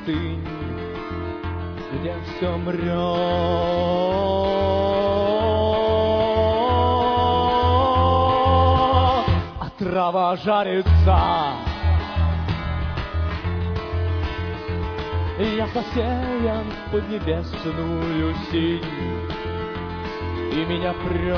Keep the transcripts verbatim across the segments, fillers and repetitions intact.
пустынь, где все мрет, а трава жарится. Я засеян под небесную синь, и меня прет,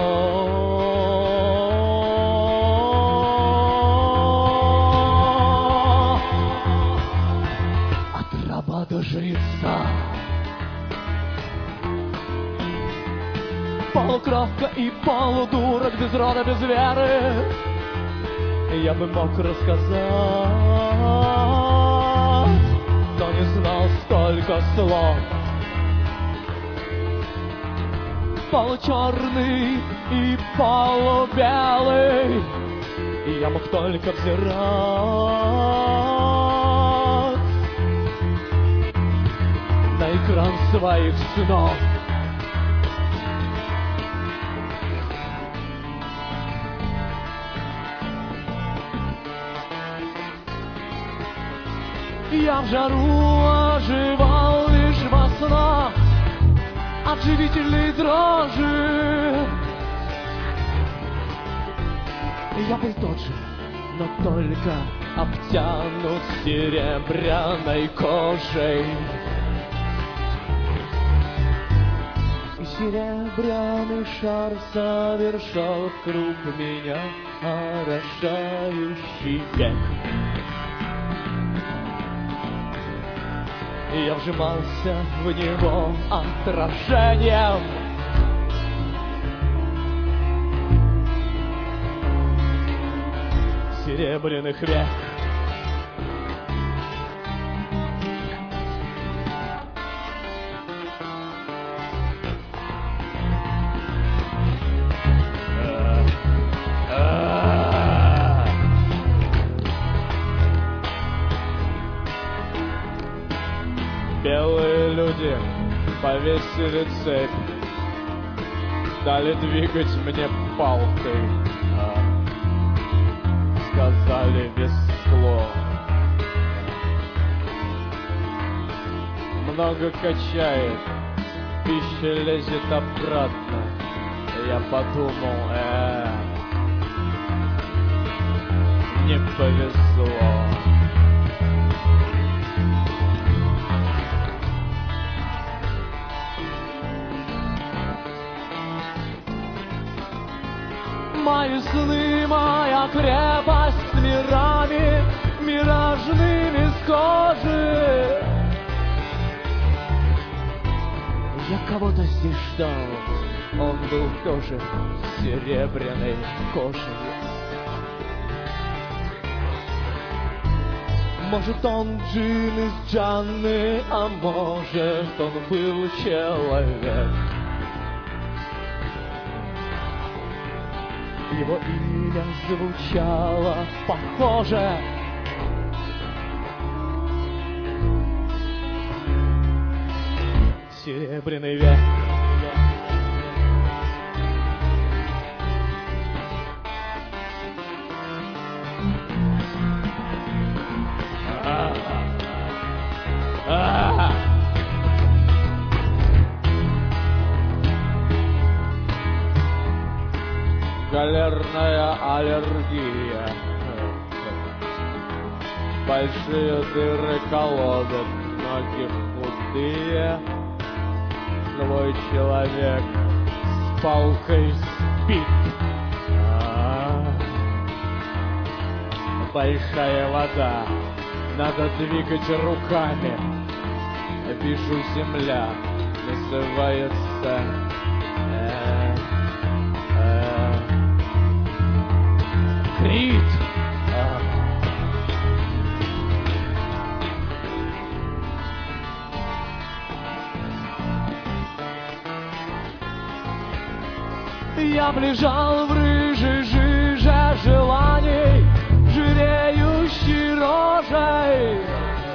а трава дожится. Полукровка и полудурок, без рода, без веры, я бы мог рассказать, но не знал столько слов. Получерный и полубелый, и я мог только взирать на экран своих снов. Я в жару оживал лишь во снах от живительной дрожи. Я был тот же, но только обтянут серебряной кожей. И серебряный шар совершал вокруг меня орошающий бег. И я вжимался в него отражением. Серебряных век. Белые люди повесили цепь, дали двигать мне палкой, а сказали весло. Много качает, пища лезет обратно. Я подумал, э, не повезло. Мои сны, моя крепость мирами, миражными с кожи. Я кого-то здесь ждал, он был тоже серебряной кожей. Может, он джин из Джанны, а может, он был человек. Его имя звучало похоже. Серебряный век. А-а-а. Галерная аллергия. Большие дыры колодок, ноги худые. Злой человек с палкой спит. А-а-а. Большая вода, надо двигать руками. Вижу, земля называется э, э, Крит. А. Я лежал в рыжей жиже желаний, жиреющей рожей.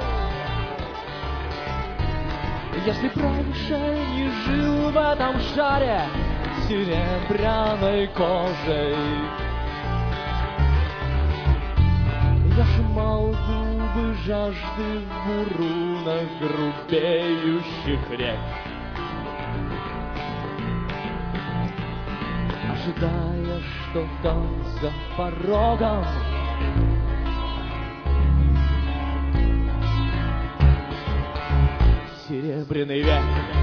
Если б раньше не жил в этом шаре серебряной кожей, я сжимал губы жажды в бурунах грубеющих рек, ожидая, что там за порогом серебряный век.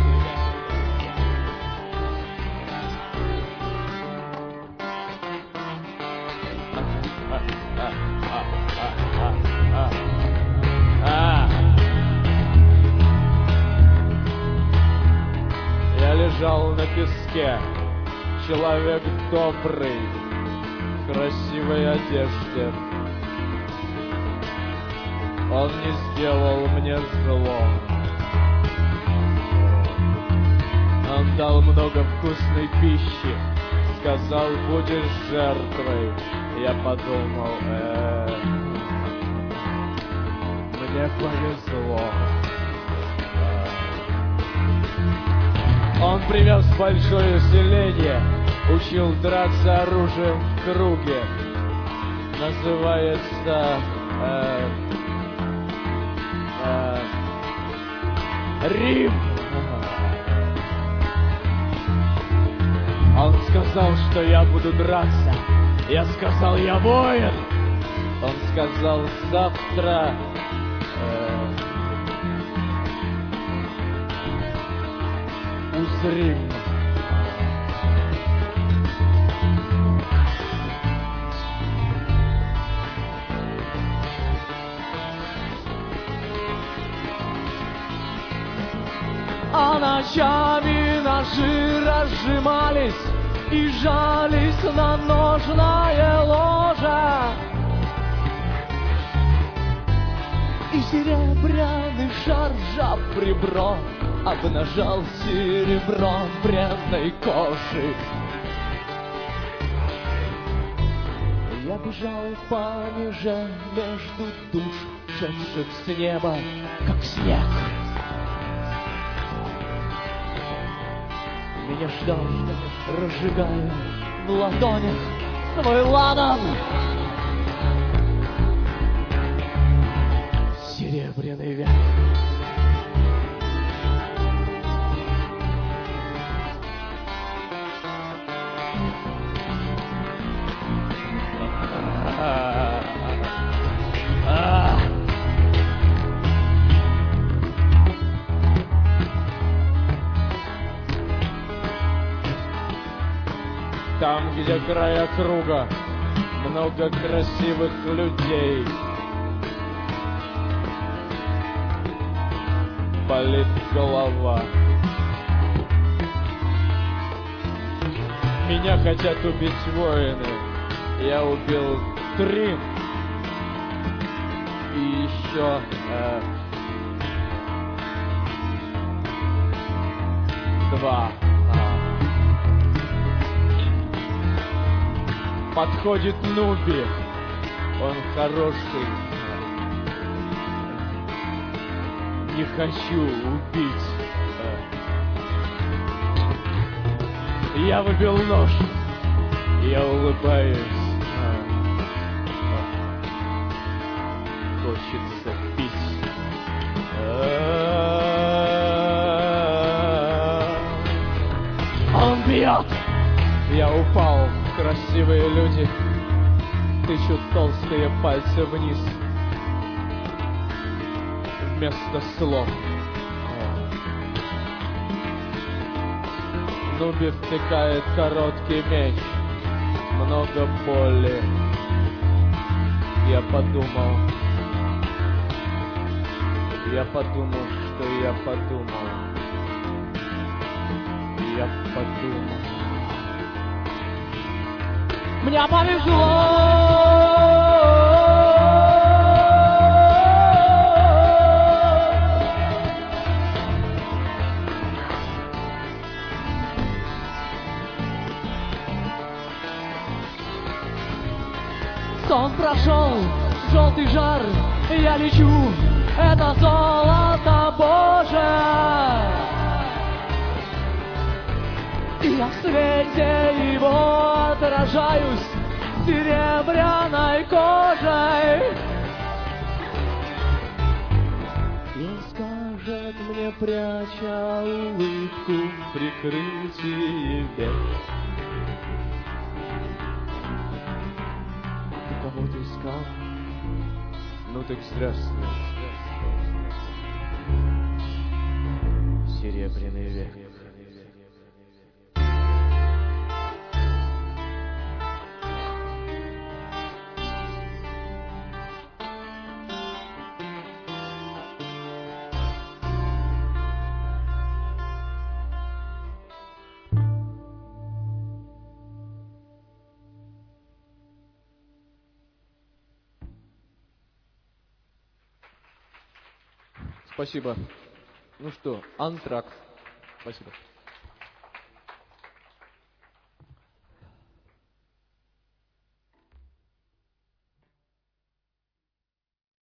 Я лежал на песке, человек добрый, в красивой одежде. Он не сделал мне зло. Он дал много вкусной пищи, сказал, будешь жертвой. Я подумал, э, мне повезло. Он привез большое селение, учил драться оружием в круге. Называется э, э, Рим. Он сказал, что я буду драться. Я сказал, я воин. Он сказал, завтра э, узрим. А ночами ножи разжимались и жались на ножное ложе, и серебряный шар жаб ребро обнажал серебро бренной кожи. Я бежал пониже между душ, шедших с неба, как снег. Меня ждал, разжигая в ладонях свой ладан серебряный век. Там, где края круга, много красивых людей. Болит голова. Меня хотят убить воины. Я убил три. И еще э, два. Подходит Нуби, он хороший. Не хочу убить. Я выбил нож, я улыбаюсь. Хочется пить. Он бьет. Я упал. Красивые люди тычут толстые пальцы вниз вместо слов. Нуби втыкает короткий меч, много боли. Я подумал, я подумал, что я подумал, я подумал. Мне повезло. Сон прошел, желтый жар, я лечу, это золото Божие. И я в свете его отражаюсь серебряной кожей. не пряча улыбку в прикрытии век. Ты кого-то искал? Ну так здравствуй, Серебряный век. Спасибо. Ну что, антракт. Спасибо.